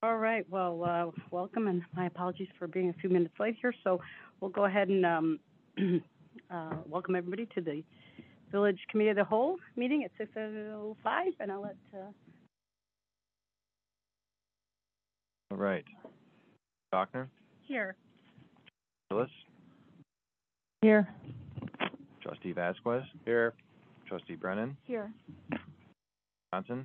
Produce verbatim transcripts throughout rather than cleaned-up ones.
All right, well, uh, welcome, and my apologies for being a few minutes late here. So we'll go ahead and um, uh, welcome everybody to the Village Committee of the Whole meeting at six oh five, and I'll let, uh, All right. Bachner, here. Gillis, Here. Trustee Vasquez, Here. Trustee Brennan, Here. Johnson.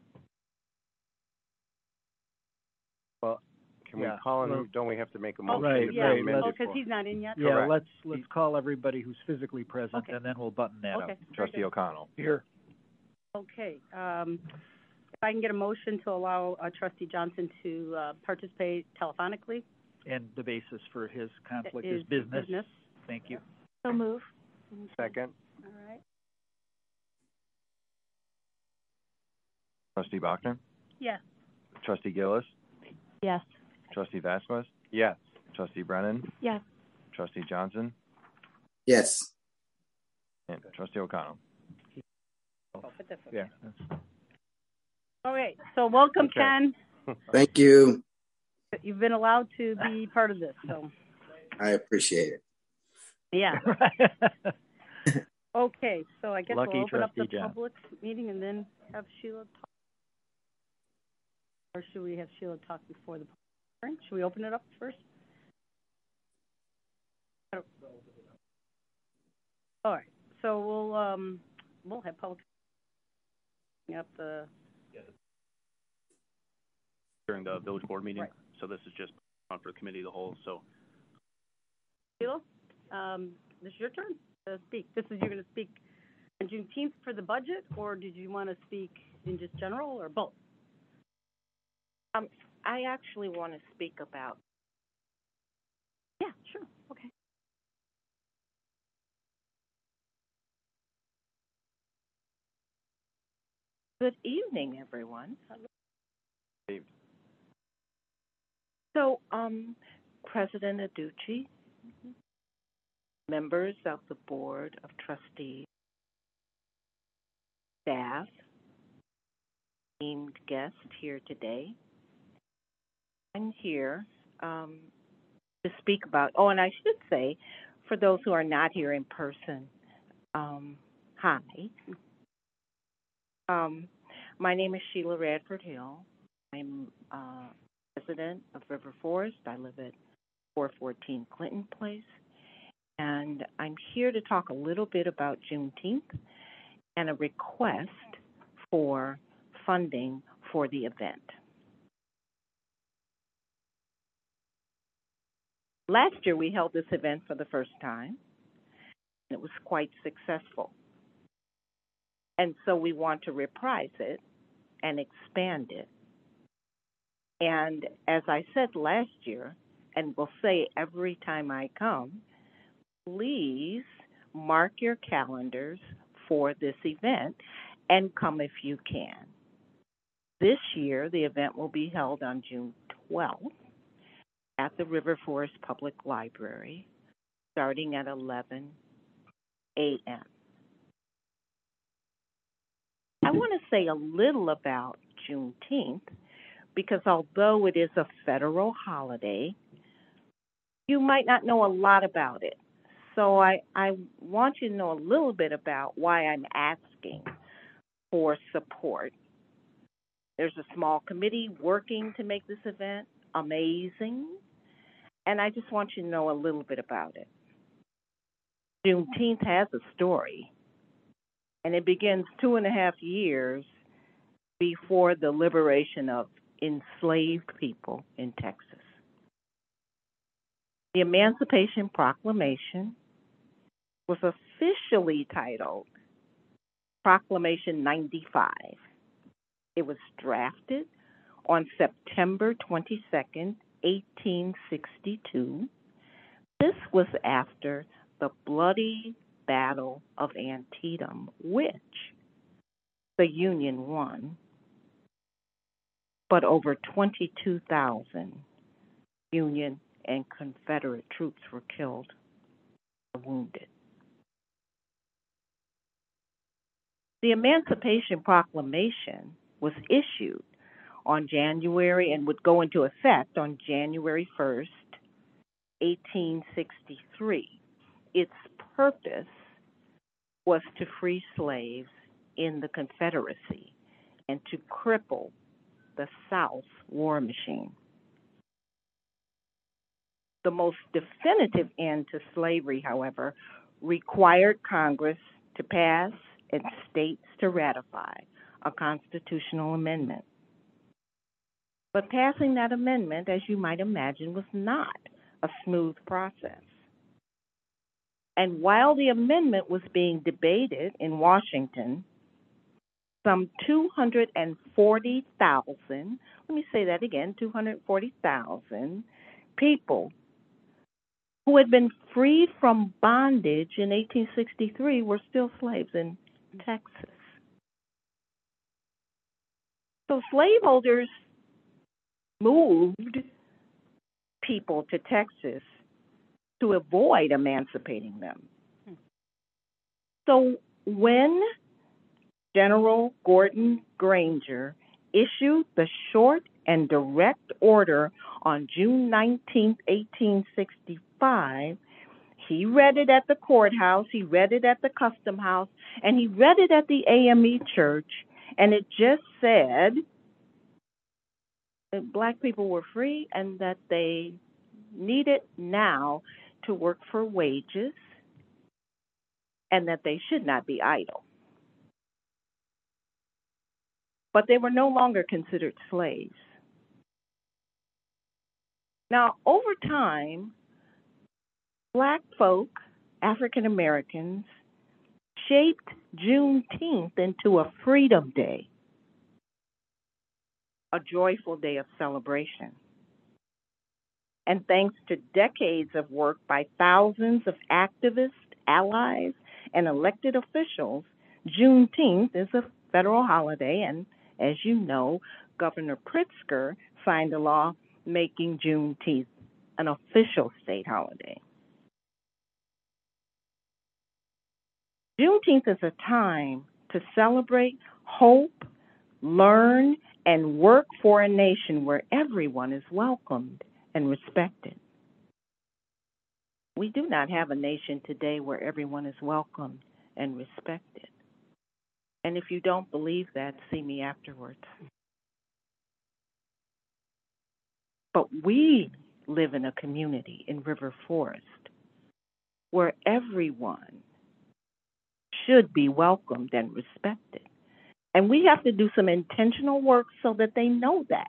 Well, can Yeah, we call him? well- Don't we have to make a Oh, motion? Right, to yeah, right, amend oh, it because for- he's not in yet? Yeah, Correct. let's, let's call everybody who's physically present, Okay. and then we'll button that Okay, up. very Trustee good. O'Connell. Here. Okay, um, if I can get a motion to allow uh, Trustee Johnson to uh, participate telephonically. And the basis for his conflict is is business. business. Thank you. So move. Second. All right. Trustee Bachner, Yes. Trustee Gillis, Yes. Trustee Vasquez, Yes. Trustee Brennan, Yes. Trustee Johnson, Yes. and Trustee O'Connell. Oh, but that's okay. Yeah. That's, All right, so welcome, Okay. Ken. Thank you. You've been allowed to be part of this, so, I appreciate it. yeah. Okay, so I guess Lucky we'll open up the Trustee John. public meeting and then have Sheila talk. Or should we have Sheila talk before the public hearing? Should we open it up first? I don't- All right, so we'll, um, we'll have public up the, during the village board meeting. Right. So this is just on for the committee of the whole. So Sheila, um, this is your turn to speak. This is, you're gonna speak on Juneteenth for the budget, or did you wanna speak in just general, or both? Um, I actually want to speak about. Yeah, sure, okay. Good evening, everyone. Good So, um, President Aducci, members of the Board of Trustees, staff, esteemed guest here today. I'm here um, to speak about, oh, and I should say, for those who are not here in person, um, hi. Um, my name is Sheila Radford Hill. I'm uh, resident of River Forest. I live at four fourteen Clinton Place. And I'm here to talk a little bit about Juneteenth and a request for funding for the event. Last year, we held this event for the first time, and it was quite successful. And so we want to reprise it and expand it. And as I said last year, and will say every time I come, please mark your calendars for this event and come if you can. This year, the event will be held on June twelfth at the River Forest Public Library, starting at eleven a.m. I want to say a little about Juneteenth because although it is a federal holiday, you might not know a lot about it. So I, I want you to know a little bit about why I'm asking for support. There's a small committee working to make this event amazing, and I just want you to know a little bit about it. Juneteenth has a story, and it begins two and a half years before the liberation of enslaved people in Texas. The Emancipation Proclamation was officially titled Proclamation ninety-five. It was drafted on September twenty-second, eighteen sixty-two. This was after the bloody Battle of Antietam, which the Union won, but over twenty-two thousand Union and Confederate troops were killed or wounded. The Emancipation Proclamation was issued on January and would go into effect on January first, eighteen sixty-three. Its purpose was to free slaves in the Confederacy and to cripple the South war machine. The most definitive end to slavery, however, required Congress to pass and states to ratify a constitutional amendment. But passing that amendment, as you might imagine, was not a smooth process. And while the amendment was being debated in Washington, some two hundred forty thousand, let me say that again, two hundred forty thousand people who had been freed from bondage in eighteen sixty-three were still slaves in Texas. So slaveholders moved people to Texas to avoid emancipating them. So when General Gordon Granger issued the short and direct order on June nineteenth, eighteen sixty-five, he read it at the courthouse, he read it at the custom house, and he read it at the A M E church, and it just said that black people were free and that they needed now to work for wages and that they should not be idle. But they were no longer considered slaves. Now, over time, black folk, African Americans, shaped Juneteenth into a freedom day, a joyful day of celebration. And thanks to decades of work by thousands of activists, allies, and elected officials, Juneteenth is a federal holiday, and as you know, Governor Pritzker signed a law making Juneteenth an official state holiday. Juneteenth is a time to celebrate, hope, learn, and work for a nation where everyone is welcomed and respected. We do not have a nation today where everyone is welcomed and respected. And if you don't believe that, see me afterwards. But we live in a community in River Forest where everyone should be welcomed and respected. And we have to do some intentional work so that they know that.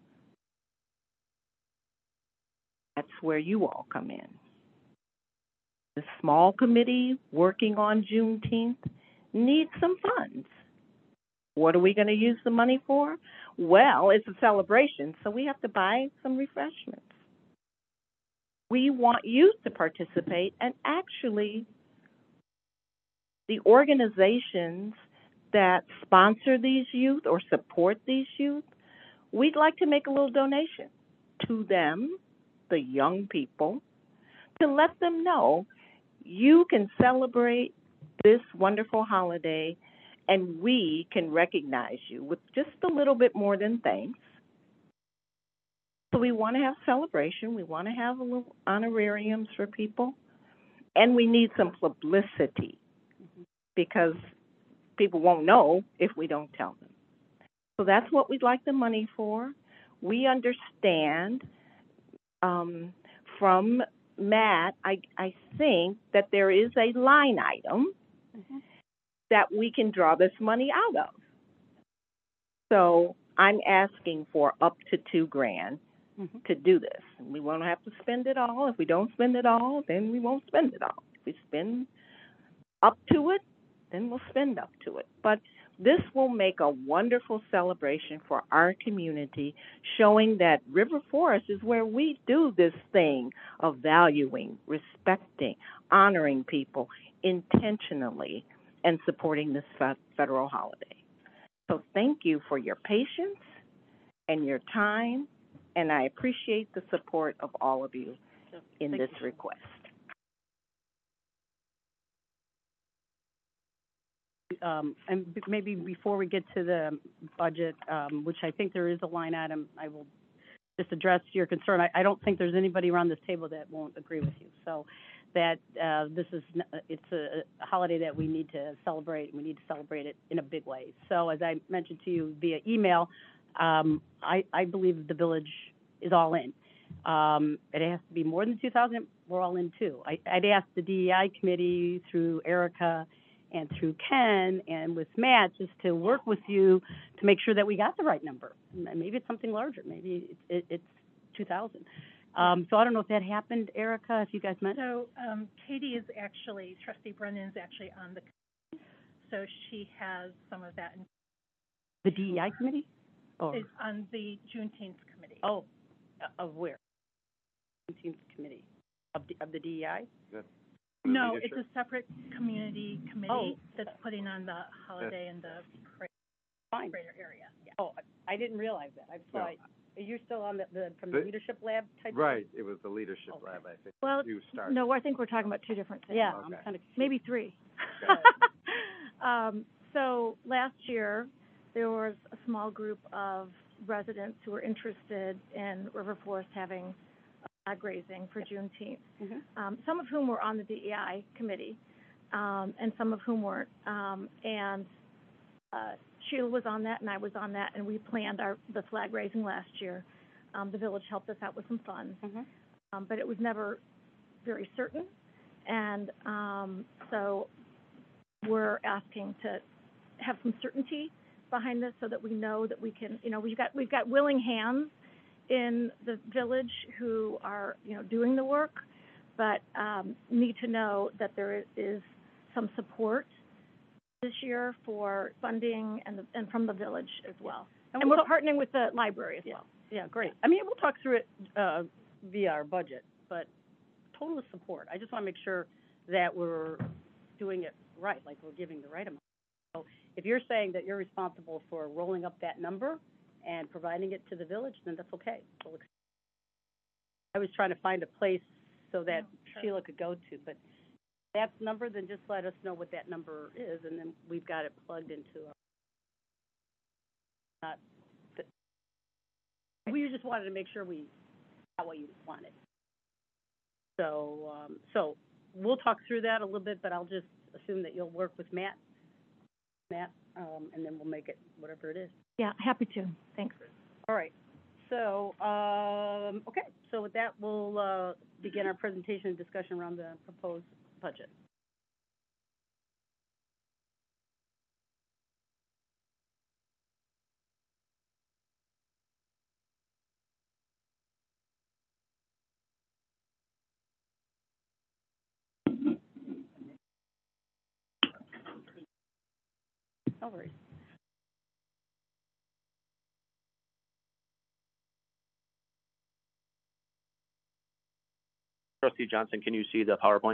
That's where you all come in. The small committee working on Juneteenth needs some funds. What are we going to use the money for? Well, it's a celebration, so we have to buy some refreshments. We want youth to participate, and actually, the organizations that sponsor these youth or support these youth, we'd like to make a little donation to them, the young people, to let them know you can celebrate this wonderful holiday and we can recognize you with just a little bit more than thanks. So we want to have celebration. We want to have a little honorariums for people. And we need some publicity because people won't know if we don't tell them. So that's what we'd like the money for. We understand um, from Matt, I, I think that there is a line item mm-hmm. that we can draw this money out of. So I'm asking for up to two grand mm-hmm. to do this. We won't have to spend it all. If we don't spend it all, then we won't spend it all. If we spend up to it, then we'll spend up to it. But this will make a wonderful celebration for our community, showing that River Forest is where we do this thing of valuing, respecting, honoring people intentionally, and supporting this federal holiday. So thank you for your patience and your time, and I appreciate the support of all of you in this request. um, and b- maybe before we get to the budget, um, which I think there is a line item, I will just address your concern. I, I don't think there's anybody around this table that won't agree with you. So that, uh, this is, n- it's a, a holiday that we need to celebrate, and we need to celebrate it in a big way. So as I mentioned to you via email, um, I, I believe the village is all in. Um, it has to be more than two thousand, we're all in too. I, I'd ask the D E I committee through Erica and through Ken and with Matt just to work with you to make sure that we got the right number. M- Maybe it's something larger, maybe it, it, it's two thousand. Um, so I don't know if that happened, Erica, if you guys met. So, um, Katie is actually, Trustee Brennan is actually on the committee, so she has some of that, in- The D E I committee? Or, is on the Juneteenth committee. oh, uh, of where? Seventeenth committee, of the, of the D E I? No, it's a separate community Oh. committee that's putting on the holiday in the great- Fine. greater area, yeah. Oh, I I didn't realize that. I No. thought, are you still on the, the, from the The- leadership lab type? Right, it was the leadership Okay. lab, I think. Well, You started. no, I think we're talking about two different things. Yeah, I'm Okay. kind of. Maybe three. Okay. Um, so last year, there was a small group of residents who were interested in River Forest having a flag raising for Juneteenth. Mhm. Um, some of whom were on the D E I committee, um, and some of whom weren't. Um, and uh, Sheila was on that, and I was on that, and we planned our the flag raising last year. Um, the village helped us out with some funds, Mhm. um, but it was never very certain, and um, so we're asking to have some certainty behind this so that we know that we can, you know, we've got we've got willing hands in the village who are, you know, doing the work, but um, need to know that there is some support this year for funding and the, and from the village as well. And And we'll we're talk- partnering with the library as Yeah. well. Yeah, great. I mean, we'll talk through it, uh, via our budget, but total support. I just want to make sure that we're doing it right, like we're giving the right amount. So if you're saying that you're responsible for rolling up that number and providing it to the village, then that's okay. We'll ex- I was trying to find a place so that Sheila could go to, but if that's the number, then just let us know what that number is, and then we've got it plugged into our, not, the- we just wanted to make sure we got what you wanted. So, um, so we'll talk through that a little bit, but I'll just assume that you'll work with Matt, Matt, um, and then we'll make it whatever it is. Yeah, happy to. Thanks. All right. So, um, okay, so with that, we'll, uh, begin our presentation and discussion around the proposed budget. No worries. Trustee Johnson, can you see the PowerPoint?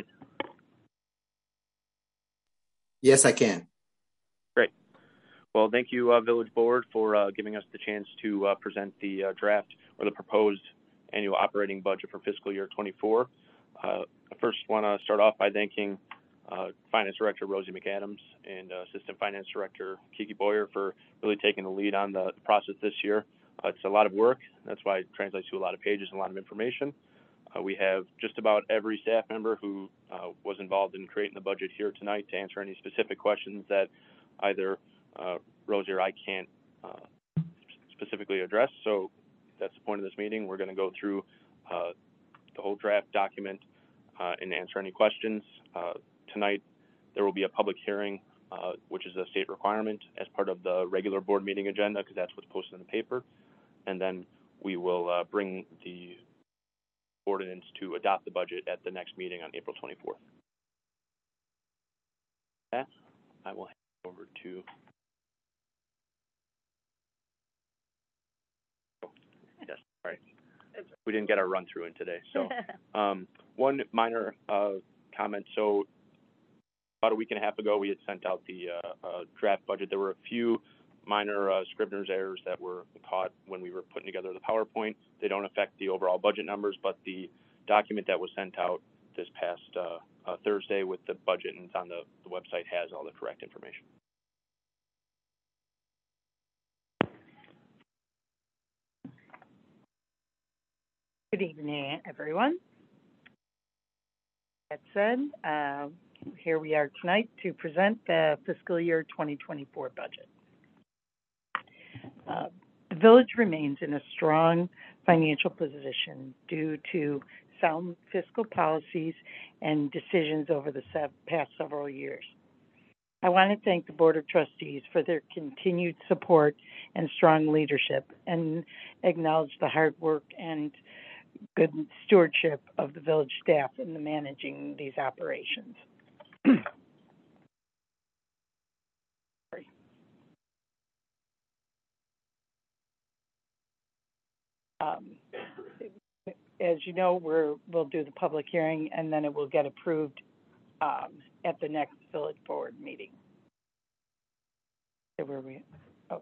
Yes, I can. Great. Well, thank you, uh, Village Board, for uh, giving us the chance to uh, present the uh, draft or the proposed annual operating budget for fiscal year twenty-four. Uh, I first want to start off by thanking uh, Finance Director Rosie McAdams and uh, Assistant Finance Director Kiki Boyer for really taking the lead on the process this year. Uh, it's a lot of work. That's why it translates to a lot of pages and a lot of information. Uh, we have just about every staff member who uh, was involved in creating the budget here tonight to answer any specific questions that either uh, Rosie or I can't uh, specifically address. So that's the point of this meeting. We're going to go through uh, the whole draft document uh, and answer any questions. Uh, tonight, there will be a public hearing, uh, which is a state requirement as part of the regular board meeting agenda, because that's what's posted in the paper. And then we will uh, bring the ordinance to adopt the budget at the next meeting on April twenty-fourth. That, I will hand it over to. Oh, yes, sorry. We didn't get our run through in today. So um, one minor uh, comment. So about a week and a half ago, we had sent out the uh, uh, draft budget. There were a few minor uh, Scrivener's errors that were caught when we were putting together the PowerPoint. They don't affect the overall budget numbers, but the document that was sent out this past uh, uh, Thursday with the budget and it's on the, the website has all the correct information. Good evening, everyone. That said, uh, here we are tonight to present the fiscal year twenty twenty-four budget. Uh, the village remains in a strong financial position due to sound fiscal policies and decisions over the se- past several years. I want to thank the Board of Trustees for their continued support and strong leadership, and acknowledge the hard work and good stewardship of the village staff in the managing these operations. Sorry. Um, as you know, we're, we'll do the public hearing, and then it will get approved um, at the next village board meeting. So where we? Oh.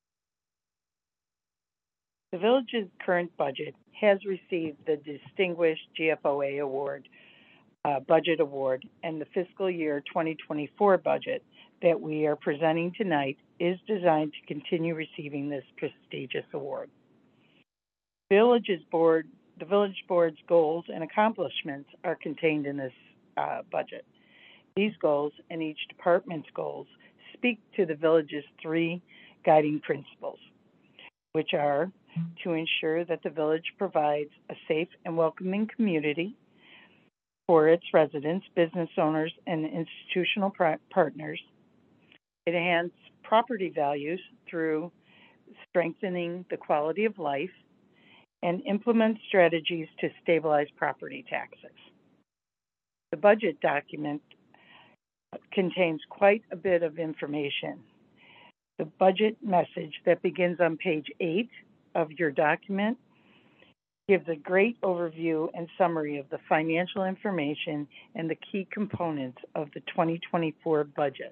The village's current budget has received the Distinguished G F O A Award, uh, Budget Award, and the fiscal year twenty twenty-four budget that we are presenting tonight is designed to continue receiving this prestigious award. Village's board, the village board's goals and accomplishments are contained in this uh, budget. These goals and each department's goals speak to the village's three guiding principles, which are to ensure that the village provides a safe and welcoming community for its residents, business owners, and institutional partners. It enhances property values through strengthening the quality of life and implement strategies to stabilize property taxes. The budget document contains quite a bit of information. The budget message that begins on page eight of your document gives a great overview and summary of the financial information and the key components of the twenty twenty-four budget.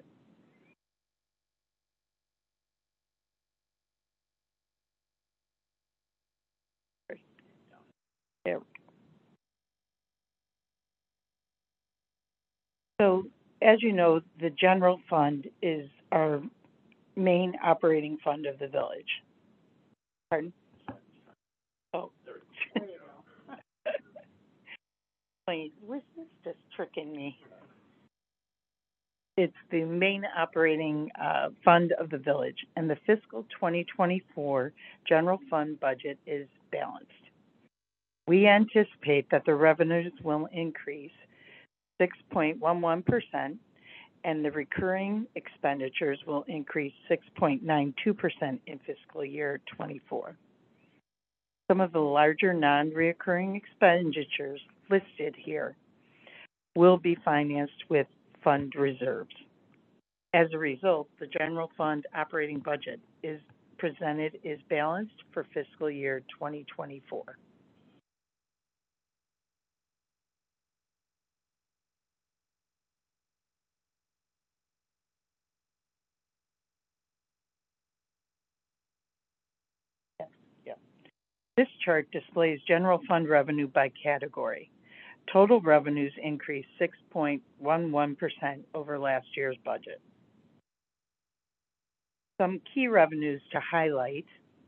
There. So, as you know, the general fund is our main operating fund of the village. Pardon? Oh. Wait, what's this just tricking me? It's the main operating uh, fund of the village, and the fiscal twenty twenty-four general fund budget is balanced. We anticipate that the revenues will increase six point one one percent, and the recurring expenditures will increase six point nine two percent in fiscal year twenty-four. Some of the larger non-recurring expenditures listed here will be financed with fund reserves. As a result, the general fund operating budget is presented is balanced for fiscal year twenty twenty-four. This chart displays general fund revenue by category. Total revenues increased six point one one percent over last year's budget. Some key revenues to highlight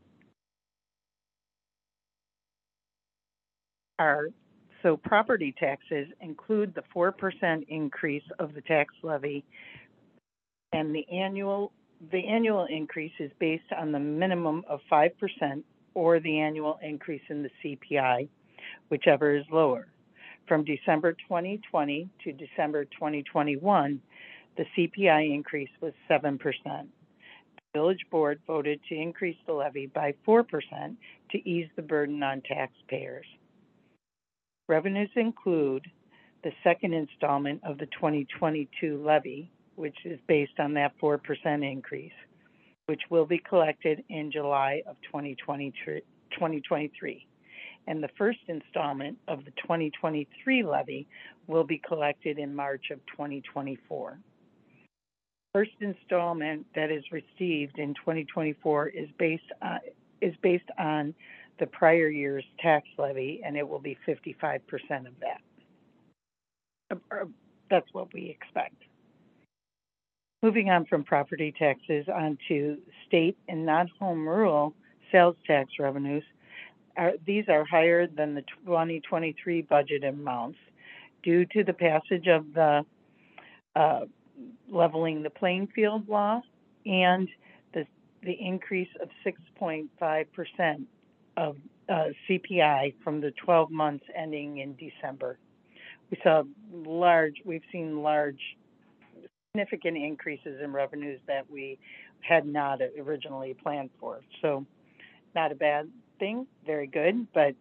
are, so property taxes include the four percent increase of the tax levy, and the annual, the annual increase is based on the minimum of five percent or the annual increase in the C P I, whichever is lower. From December twenty twenty to December twenty twenty-one, the C P I increase was seven percent. The village board voted to increase the levy by four percent to ease the burden on taxpayers. Revenues include the second installment of the twenty twenty-two levy, which is based on that four percent increase, which will be collected in July of twenty twenty-three. And the first installment of the twenty twenty-three levy will be collected in March of twenty twenty-four. First installment that is received in twenty twenty-four is based on, is based on the prior year's tax levy, and it will be fifty-five percent of that. Uh, that's what we expect. Moving on from property taxes onto state and non-home rural sales tax revenues, are, these are higher than the twenty twenty-three budget amounts due to the passage of the uh, leveling the playing field law and the, the increase of six point five percent of uh, C P I from the twelve months ending in December. We saw large, we've seen large, significant increases in revenues that we had not originally planned for. So not a bad thing, very good, but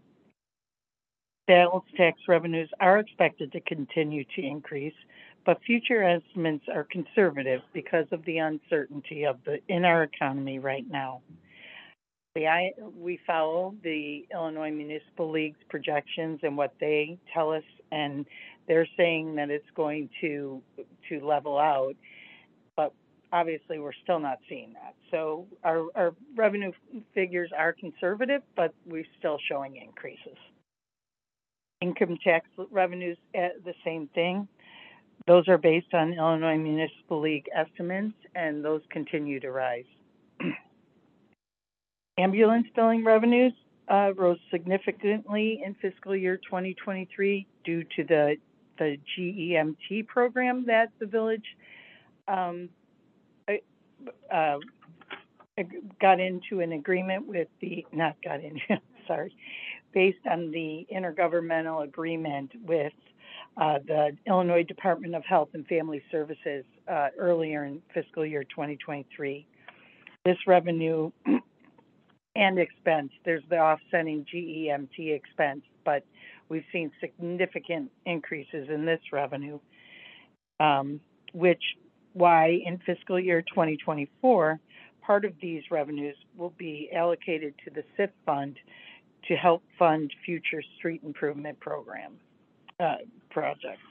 sales tax revenues are expected to continue to increase, but future estimates are conservative because of the uncertainty of the in our economy right now. The, I, we follow the Illinois Municipal League's projections and what they tell us, and they're saying that it's going to to level out, but obviously we're still not seeing that. So our, our revenue figures are conservative, but we're still showing increases. Income tax revenues, uh, the same thing. Those are based on Illinois Municipal League estimates, and those continue to rise. Ambulance billing revenues uh, rose significantly in fiscal year twenty twenty-three due to the the G E M T program that the village um, uh, got into an agreement with the, not got into, sorry, based on the intergovernmental agreement with uh, the Illinois Department of Health and Family Services uh, earlier in fiscal year twenty twenty-three. This revenue and expense, there's the offsetting G E M T expense, but we've seen significant increases in this revenue, um, which why in fiscal year twenty twenty-four, part of these revenues will be allocated to the S I F fund to help fund future street improvement program uh, projects.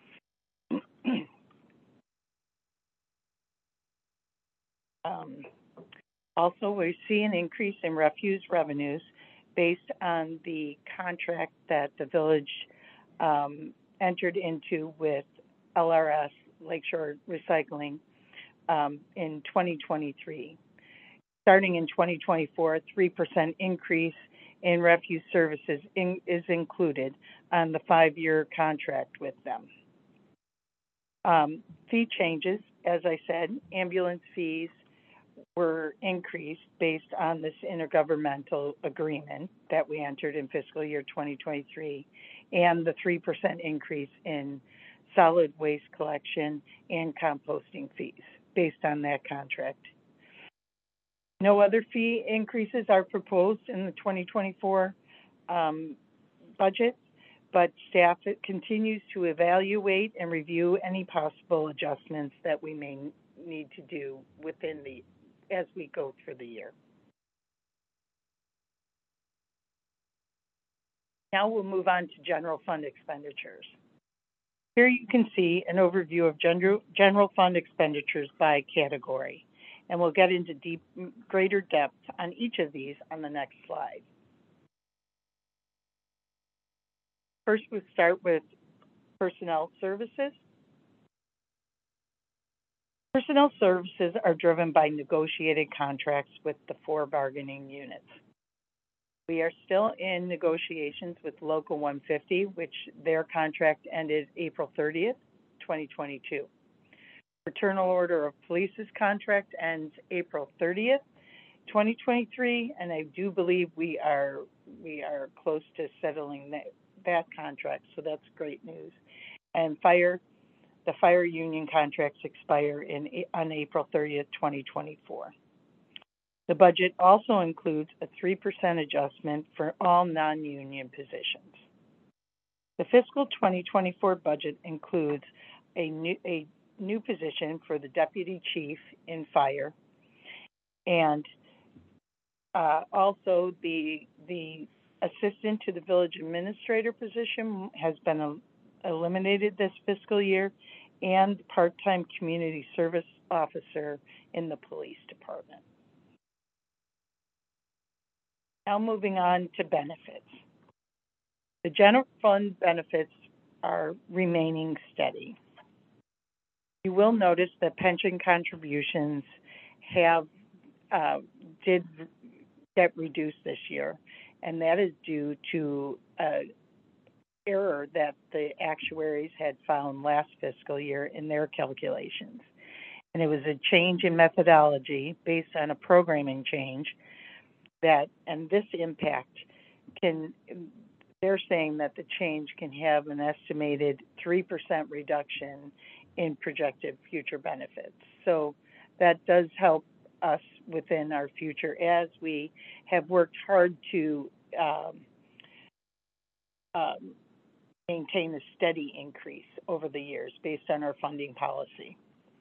um, Also, we see an increase in refuse revenues based on the contract that the village um, entered into with L R S, Lakeshore Recycling, um, in twenty twenty-three. Starting in twenty twenty-four, a three percent increase in refuse services in, is included on the five-year contract with them. Um, fee changes, as I said, ambulance fees were increased based on this intergovernmental agreement that we entered in fiscal year twenty twenty-three, and the three percent increase in solid waste collection and composting fees based on that contract. No other fee increases are proposed in the twenty twenty-four um, budget, but staff continues to evaluate and review any possible adjustments that we may need to do within the as we go through the year. Now we'll move on to general fund expenditures. Here you can see an overview of general, general fund expenditures by category, and we'll get into deep, greater depth on each of these on the next slide. First, we'll start with personnel services. Personnel services are driven by negotiated contracts with the four bargaining units. We are still in negotiations with Local one fifty, which their contract ended April thirtieth, twenty twenty-two. Fraternal Order of Police's contract ends April thirtieth, twenty twenty-three, and I do believe we are we are close to settling that, that contract, so that's great news. And fire, the fire union contracts expire in on April thirtieth, twenty twenty-four. The budget also includes a three percent adjustment for all non-union positions. The fiscal twenty twenty-four budget includes a new, a new position for the deputy chief in fire, and uh, also the the assistant to the village administrator position has been a, eliminated this fiscal year, and part-time community service officer in the police department. Now moving on to benefits. The general fund benefits are remaining steady. You will notice that pension contributions have uh, did get reduced this year, and that is due to a error that the actuaries had found last fiscal year in their calculations. And it was a change in methodology based on a programming change that, and this impact can, they're saying that the change can have an estimated three percent reduction in projected future benefits. So that does help us within our future as we have worked hard to um, um, maintain a steady increase over the years based on our funding policy.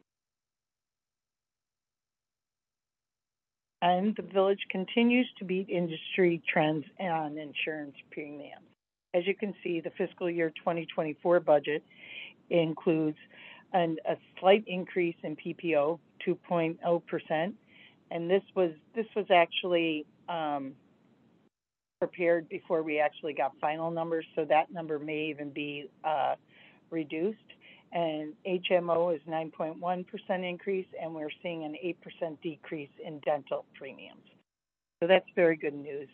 And the village continues to beat industry trends on insurance premiums. As you can see, the fiscal year twenty twenty-four budget includes an, a slight increase in P P O, two point zero percent, and this was this was actually um, prepared before we actually got final numbers, so that number may even be uh, reduced. And H M O is nine point one percent increase, and we're seeing an eight percent decrease in dental premiums. So that's very good news.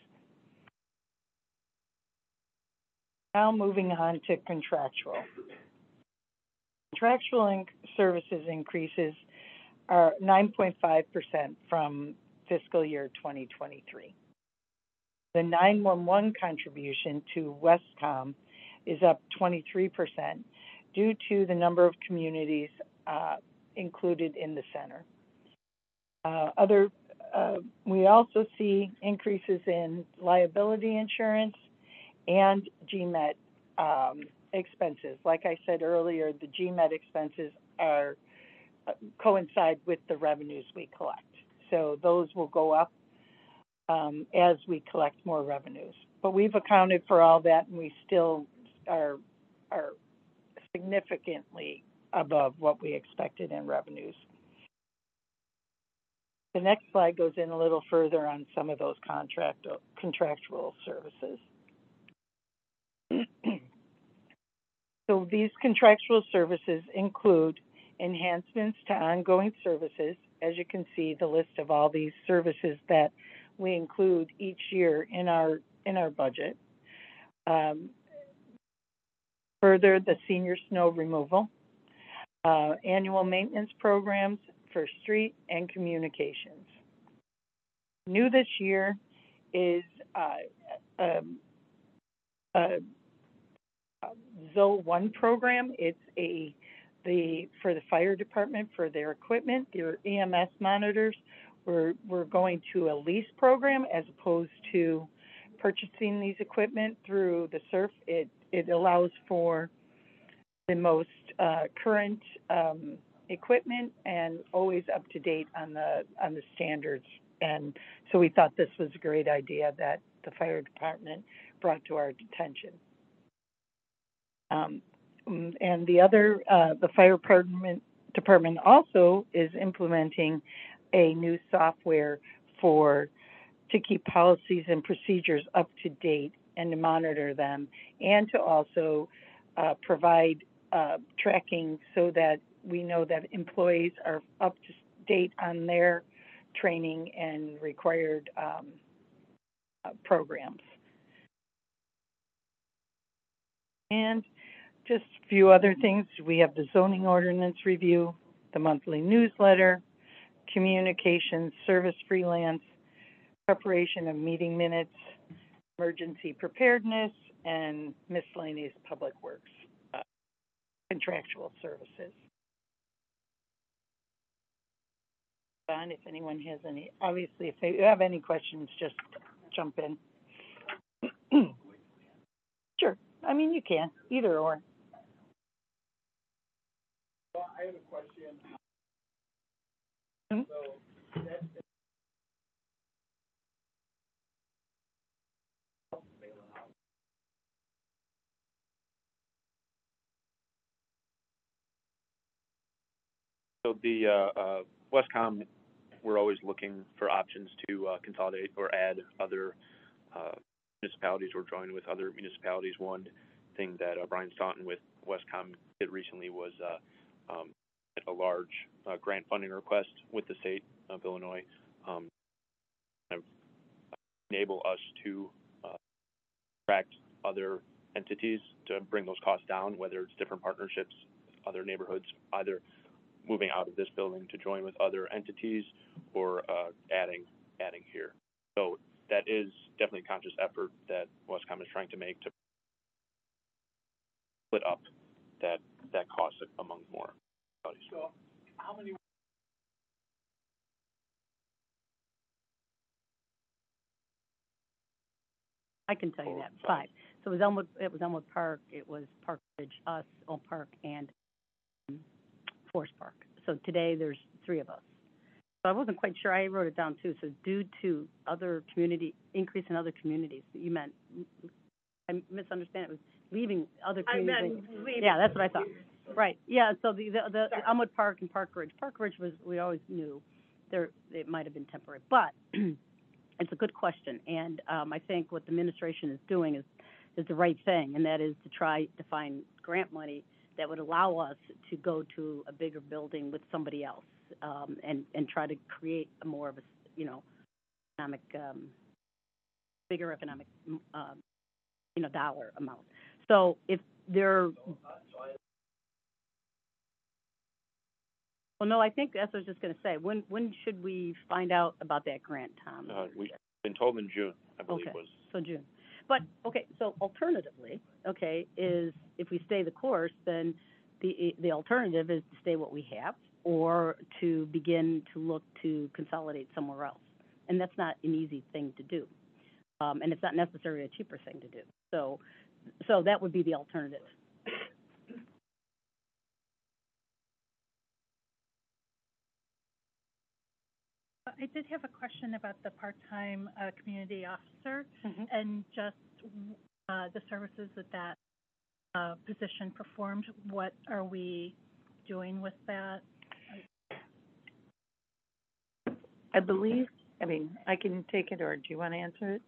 Now moving on to contractual. Contractual in- services increases are nine point five percent from fiscal year twenty twenty-three. The nine one one contribution to Westcom is up twenty-three percent due to the number of communities uh, included in the center. Uh, other, uh, we also see increases in liability insurance and G M E T um, expenses. Like I said earlier, the G M E T expenses are uh, coincide with the revenues we collect. So those will go up um, as we collect more revenues. But we've accounted for all that, and we still are are significantly above what we expected in revenues. The next slide goes in a little further on some of those contract contractual services. So these contractual services include enhancements to ongoing services. As you can see, the list of all these services that we include each year in our in our budget. Um, further, the senior snow removal, uh, annual maintenance programs for street and communications. New this year is uh, um, a, a Z O one program. It's a the for the fire department for their equipment, their E M S monitors. We're we're going to a lease program as opposed to purchasing these equipment through the S E R F. It it allows for the most uh, current um, equipment and always up to date on the on the standards. And so we thought this was a great idea that the fire department brought to our attention. Um, and the other, uh, the fire department, department also is implementing a new software for to keep policies and procedures up to date and to monitor them, and to also uh, provide uh, tracking so that we know that employees are up to date on their training and required um, uh, programs. And just a few other things. We have the zoning ordinance review, the monthly newsletter, communications, service freelance, preparation of meeting minutes, emergency preparedness, and miscellaneous public works, uh, contractual services. Fine, if anyone has any, obviously, if you have any questions, just jump in. Sure, I mean, you can, either or. Well, I have a question. Hmm? So, that, So the uh, uh, Westcom, we're always looking for options to uh, consolidate or add other uh, municipalities or join with other municipalities. One thing that uh, Brian Staunton with Westcom did recently was uh, um, a large uh, grant funding request with the state of Illinois, um, kind of enable us to uh, attract other entities to bring those costs down, whether it's different partnerships, other neighborhoods, either moving out of this building to join with other entities or uh, adding adding here. So that is definitely a conscious effort that WESCOM is trying to make to split up that that cost among more studies. So how many? I can tell you Oh, that, five. five. So it was Elmwood, it was Elmwood Park, it was Park Ridge, us, Oak Park, and um, Forest Park. So today, there's three of us. So I wasn't quite sure, I wrote it down too, so due to other community, increase in other communities, you meant, I misunderstand, it was leaving other communities. Yeah, that's what I thought. Right, yeah, so the, the, the Elmwood Park and Park Ridge, Park Ridge was, we always knew, there, it might have been temporary, but it's a good question, and, um, I think what the administration is doing is, is the right thing, and that is to try to find grant money that would allow us to go to a bigger building with somebody else, um, and, and try to create a more of a, you know, economic, um, bigger economic, um, you know, dollar amount. So if there, well, no, I think that's what I was just gonna say. When, when should we find out about that grant, Tom? Uh, we've been told in June, I believe Okay. was. So June. But, okay, so alternatively, okay, is if we stay the course, then the, the alternative is to stay what we have or to begin to look to consolidate somewhere else. And that's not an easy thing to do. Um, and it's not necessarily a cheaper thing to do. So, so that would be the alternative. I did have a question about the part-time uh, community officer Mhm. and just uh, the services that that uh, position performed. What are we doing with that? I believe, I mean, I can take it, or do you want to answer it?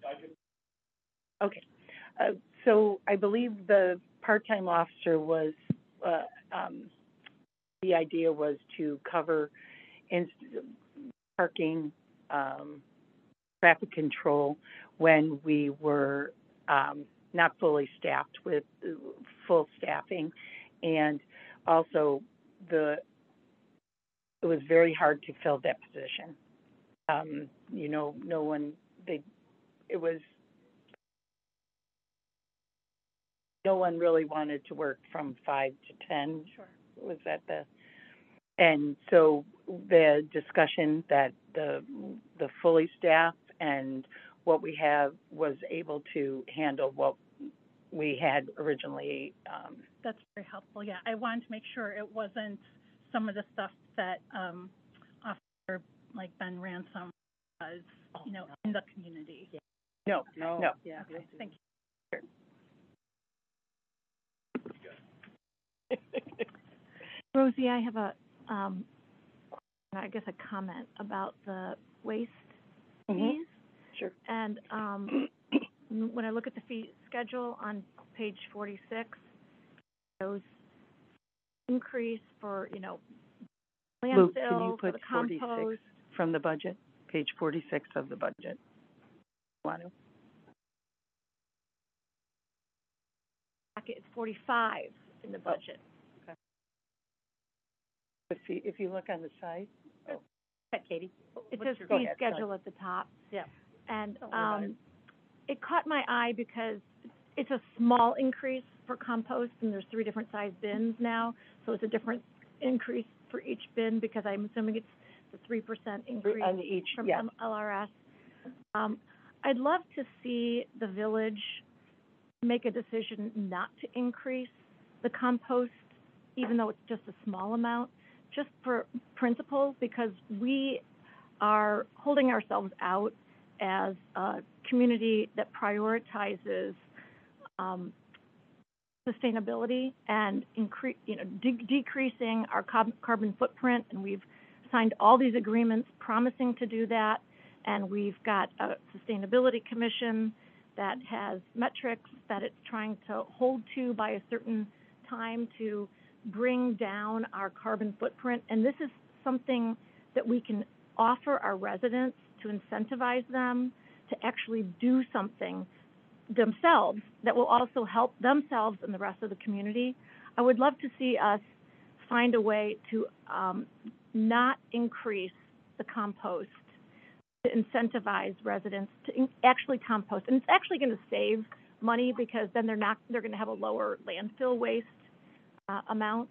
Okay. Uh, so I believe the part-time officer was, uh, um, the idea was to cover in parking, um, traffic control when we were, um, not fully staffed with uh, full staffing. And also the, it was very hard to fill that position. Um, you know, no one, they, it was, no one really wanted to work from five to ten. Sure. Was that the, and so the discussion that the, the fully staffed and what we have was able to handle what we had originally, um, That's very helpful. Yeah, I wanted to make sure it wasn't some of the stuff that um, Officer like Ben Ransom was, you know, in the community. no, No. no. Yeah. Okay, thank you. Rosie, I have a, um, I guess a comment about the waste Mhm. fees. Sure. And, um, when I look at the fee schedule on page forty-six, those increase for, you know, Luke, can you landfill, for put the compost. forty-six from the budget, page forty-six of the budget? Want to? It's forty-five in the budget. If you, if you look on the side, Okay, Katie. It What's says your- Go fee ahead, sorry. schedule at the top. Yeah. And, Don't worry about um, it caught my eye because it's a small increase for compost, and there's three different size bins now, so it's a different increase for each bin, because I'm assuming it's the three percent increase on each, from yes. M- L R S. Um, I'd love to see the village make a decision not to increase the compost, even though it's just a small amount, just for principle, because we are holding ourselves out as a community that prioritizes um, sustainability and increase, you know, de- decreasing our cob- carbon footprint, and we've signed all these agreements promising to do that, and we've got a sustainability commission that has metrics that it's trying to hold to by a certain time to bring down our carbon footprint, and this is something that we can offer our residents to incentivize them to actually do something themselves, that will also help themselves and the rest of the community. I would love to see us find a way to um, not increase the compost, to incentivize residents to in- actually compost. And it's actually going to save money because then they're not, they're going to have a lower landfill waste uh, amount.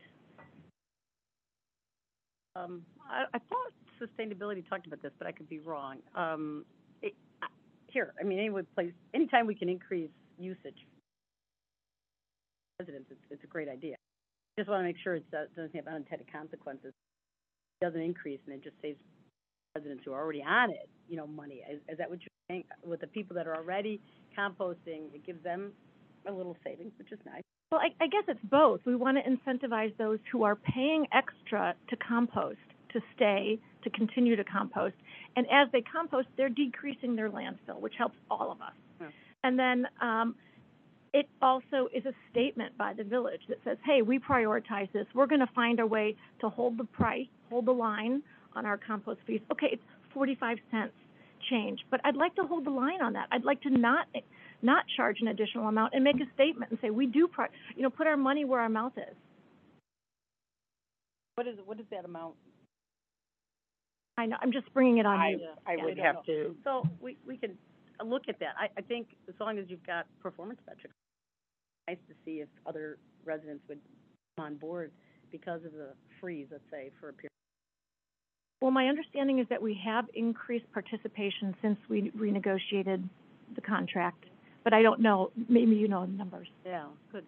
Um, I, I thought sustainability talked about this, but I could be wrong. Um, it, I- here, I mean, any place, anytime we can increase usage, residents, it's, it's a great idea. Just want to make sure it doesn't have unintended consequences. It doesn't increase and it just saves residents who are already on it, you know, money. Is, is that what you're saying? With the people that are already composting, it gives them a little savings, which is nice. Well, I, I guess it's both. We want to incentivize those who are paying extra to compost, to stay, to continue to compost. And as they compost, they're decreasing their landfill, which helps all of us. Yeah. And then um, it also is a statement by the village that says, hey, we prioritize this. We're going to find a way to hold the price, hold the line on our compost fees. Okay, it's forty-five cents change, but I'd like to hold the line on that. I'd like to not not charge an additional amount and make a statement and say we do, pri- you know, put our money where our mouth is. What is what is that amount? I know, I'm just bringing it on I, you. I Yeah, would don't have know. to, So we, we can look at that. I, I think as long as you've got performance metrics, it's nice to see if other residents would come on board because of the freeze, let's say, for a period. Well, my understanding is that we have increased participation since we renegotiated the contract, but I don't know, maybe you know the numbers. Yeah, good.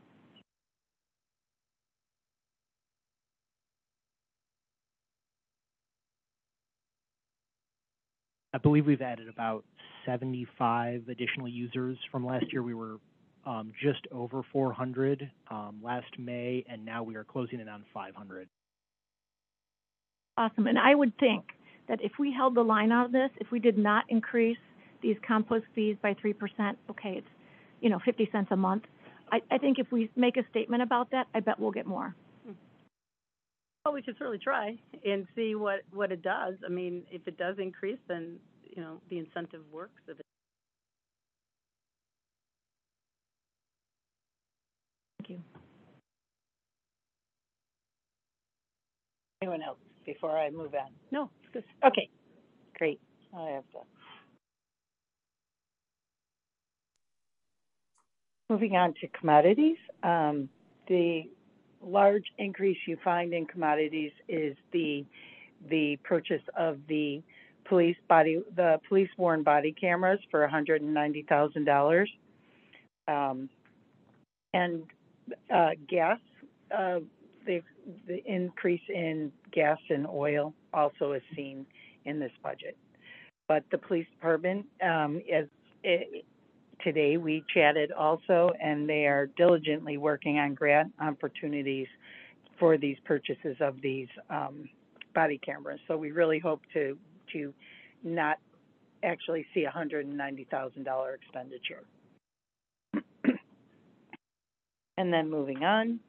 I believe we've added about seventy-five additional users. From last year, we were um, just over four hundred um, last May, and now we are closing in on five hundred. Awesome, and I would think that if we held the line on this, if we did not increase these compost fees by three percent, okay, it's, you know, fifty cents a month. I, I think if we make a statement about that, I bet we'll get more. Well, we could certainly try and see what, what it does. I mean, if it does increase, then, you know, the incentive works. If it Thank you. anyone else before I move on? No, it's good. Okay, great. I have to. Moving on to commodities, um, the large increase you find in commodities is the the purchase of the police body, the police worn body cameras for one hundred ninety thousand dollars, um, and uh, gas. Uh, the the increase in gas and oil also is seen in this budget, but the police department um, is. It, Today, we chatted also, and they are diligently working on grant opportunities for these purchases of these um, body cameras. So we really hope to to not actually see a one hundred ninety thousand dollars expenditure. And then moving on,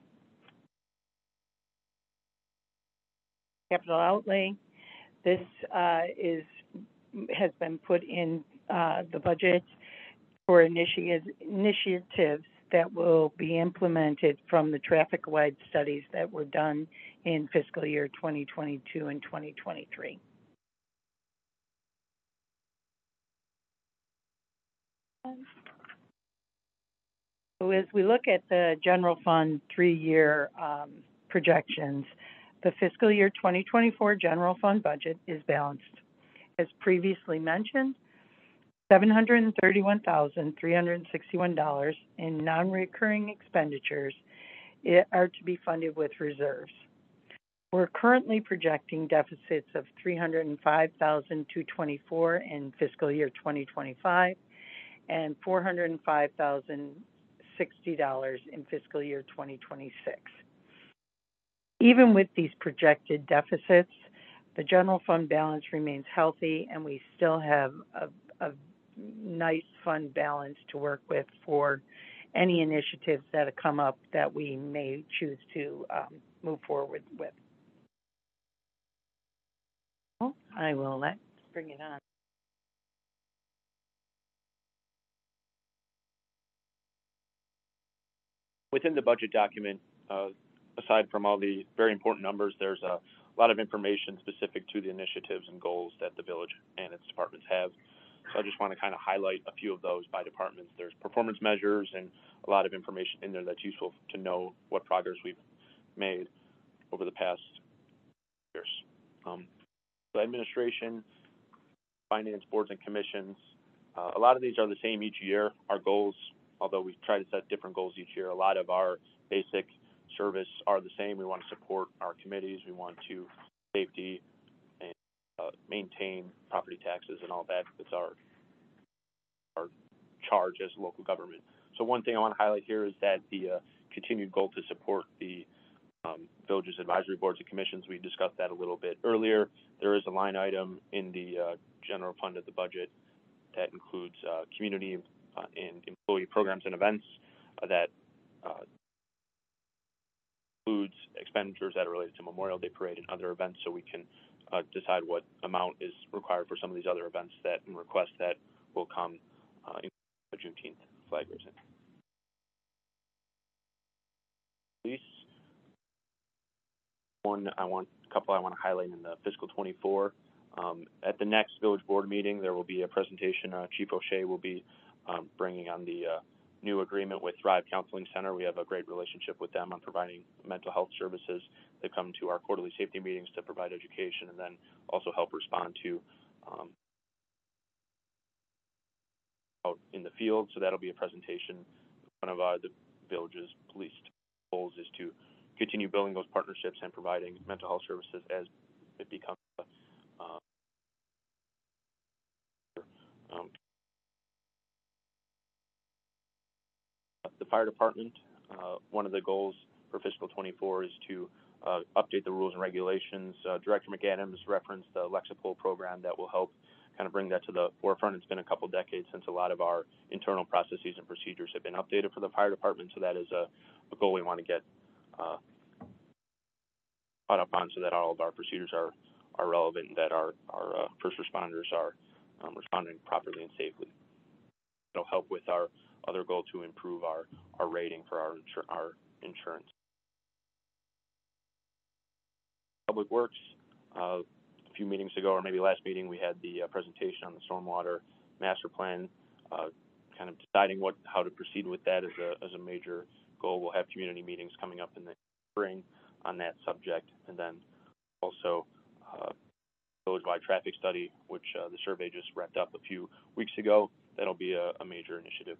capital outlay. This uh, is has been put in uh, the budget for initiatives, initiatives that will be implemented from the traffic-wide studies that were done in fiscal year twenty twenty-two and twenty twenty-three. So as we look at the general fund three-year um, projections, the fiscal year twenty twenty-four general fund budget is balanced. As previously mentioned, seven hundred thirty-one thousand three hundred sixty-one dollars in non-recurring expenditures are to be funded with reserves. We're currently projecting deficits of three hundred five thousand two hundred twenty-four dollars in fiscal year twenty twenty-five and four hundred five thousand sixty dollars in fiscal year twenty twenty-six. Even with these projected deficits, the general fund balance remains healthy, and we still have a, a nice fund balance to work with for any initiatives that have come up that we may choose to um, move forward with. Well, I will let bring it on. Within the budget document, uh, aside from all the very important numbers, there's a lot of information specific to the initiatives and goals that the village and its departments have. So I just want to kind of highlight a few of those by departments. There's performance measures and a lot of information in there that's useful to know what progress we've made over the past years. Um, so administration, finance boards and commissions, uh, a lot of these are the same each year. Our goals, although we try to set different goals each year, a lot of our basic service are the same. We want to support our committees. We want to safety and uh, maintain property taxes and all that. It's our our charge as a local government. So one thing I want to highlight here is that the uh, continued goal to support the um, village's advisory boards and commissions. We discussed that a little bit earlier. There is a line item in the uh, general fund of the budget that includes uh, community uh, and employee programs and events uh, that uh, includes expenditures that are related to Memorial Day Parade and other events, so we can uh, decide what amount is required for some of these other events that and requests that will come uh, in the Juneteenth flag raising. Police. One I want, a couple I want to highlight in the fiscal twenty-four. Um, at the next village board meeting, there will be a presentation. Uh, Chief O'Shea will be um, bringing on the uh, new agreement with Thrive Counseling Center. We have a great relationship with them on providing mental health services. They come to our quarterly safety meetings to provide education and then also help respond to um, out in the field. So that'll be a presentation. One of uh, the village's police goals is to continue building those partnerships and providing mental health services as it becomes a uh, um, the fire department. Uh, one of the goals for fiscal twenty-four is to uh, update the rules and regulations. Uh, Director McAdams referenced the Lexapol program that will help kind of bring that to the forefront. It's been a couple decades since a lot of our internal processes and procedures have been updated for the fire department, so that is a, a goal we want to get uh, caught up on so that all of our procedures are, are relevant and that our, our uh, first responders are um, responding properly and safely. It'll help with our other goal to improve our, our rating for our, insur our insurance. Public Works, uh, a few meetings ago, or maybe last meeting, we had the uh, presentation on the stormwater master plan, uh, kind of deciding what how to proceed with that as a, as a major goal. We'll have community meetings coming up in the spring on that subject, and then also uh, village-wide traffic study, which uh, the survey just wrapped up a few weeks ago. That'll be a, a major initiative.